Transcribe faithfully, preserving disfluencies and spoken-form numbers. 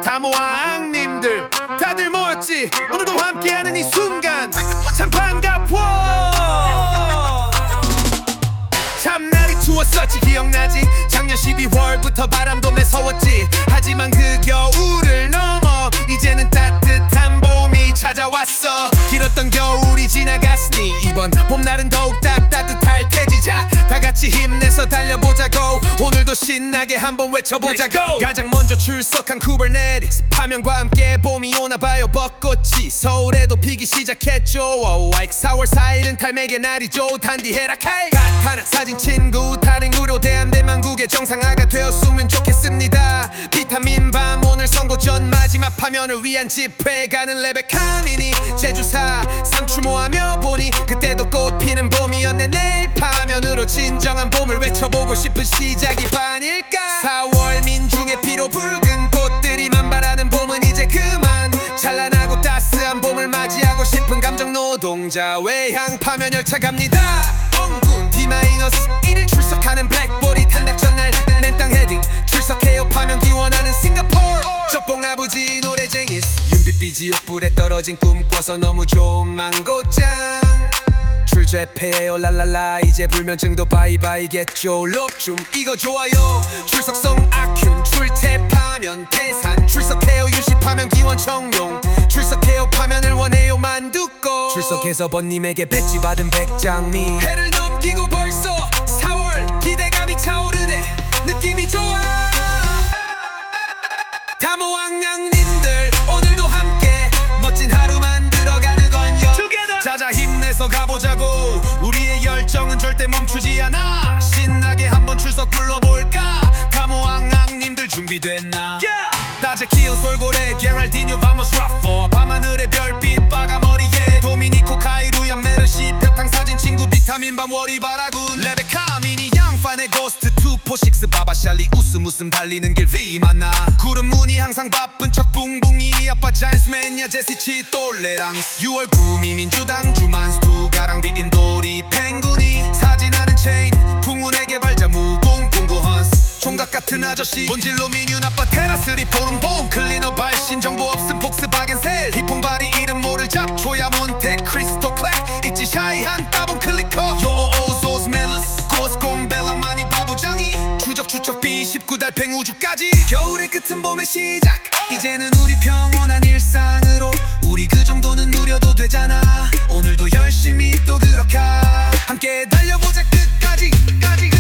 다모왕님들 다들 모였지. 오늘도 함께하는 이 순간 참 반가워. 참날이 추웠었지. 기억나지? 작년 십이월부터 바람도 매서웠지. 하지만 그 겨울을 넘어 이제는 따뜻한 봄이 찾아왔어. 길었던 겨울이 지나갔으니 이번 봄날은 더욱 딱 따뜻할 테지. 자, 다같이 힘내서 달려보자고. 오늘도 신나게 한번 외쳐보자고. 가장 먼저 출석한 쿠버네티스 파면과 함께 봄이 오나봐요. 벚꽃이 서울에도 피기 시작했죠. oh, 사월 사일은 탈매의 날이죠. 단디해라 카이. 갓하는 사진 친구 다른 무료 대한대만국의 정상화가 되었으면 좋겠습니다. 비타민 밤 오늘 선고전 마지막 파면을 위한 집회 가는 레베카미니 제주사 상추 모하며 보니 그때도 꽃피는 봄이었네. 내일 파면으로 진정한 봄을 외쳐보고 싶은 시작이 반일까. 사월 민중의 피로 붉은 꽃들이 만발하는 봄은 이제 그만. 찬란하고 따스한 봄을 맞이하고 싶은 감정 노동자 외향 파면 열차 갑니다. 엉군 D-일 일 출석하는 블랙볼이 탄핵 전날 맨땅 헤딩 출석해요 파면 기원하는 싱가포르. 적봉 아버지 노래쟁이 윤빛비 지옥불에 떨어진 꿈 꿔서 너무 좋은 망고짱. 출제패예요 랄랄라. 이제 불면증도 바이바이겠죠. 록춤 이거 좋아요. 출석성 아큐 출퇴파면 태산 출석해요 유시파면 기원 청룡 출석해요 파면을 원해요 만두꺼. 출석해서 번님에게 배지 받은 백장미. 해를 넘기고 벌써 사월 기대감이 차오르네. 느낌이 좋아. 다모왕양님들 오늘도 함께 멋진 하루 만들어가는 건요. 자자 힘내서 가보자고. 우리의 열정은 절대 멈추지 않아. 신나게 한번 출석 불러볼까. 다모왕양님들 준비됐나? 따제 키우 솔고래 게랄디뉴 바모스 라포 밤하늘의 별빛 빠가머리에 도미니코 카이루야 메르시 벽탕 사진 친구 비타민 밤 워리바라군 레베카 미니 양판의 고스트 투포식스 바바샬리 웃음 웃음 달리는 길 비만나. 구름 무늬 항상 바쁜 척 붕붕이 아빠 잔스맨야 제시치 똘레랑 유월 구미 민주당 주만스 두가랑 비딘 도리 펭구니 사진하는 체인 풍운에게 발자 무공 풍부헌스 총각 같은 아저씨 본질로 미뉴 아빠 테라스리 포름봄 클리너 발신 정보 없음 폭스바겐셀 히폰바리 이름 모를 잡초야 몬테 크리스토 클렉 있지 샤이한 따봉 클리커 요오소스 멜러스 고스콤벨라 마니 바보장이 추적 추적 비 십구 달팽 우주까지. 겨울의 끝은 봄의 시작. 이제는 우리 평온한 일상으로 우리 그 정도는 누려도 되잖아. 오늘도 열심히 또 그렇게 함께 달려보자 끝까지 까지.